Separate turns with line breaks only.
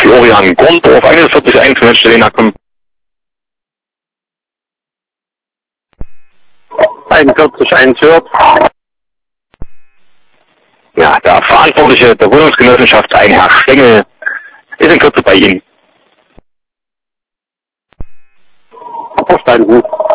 Florian Gondorf, 41 1, Selena kommt. 41 1 hört. Ja, der Verantwortliche der Wohnungsgenossenschaft, ein Herr Stengel, ist in Kürze bei Ihnen. Verstanden.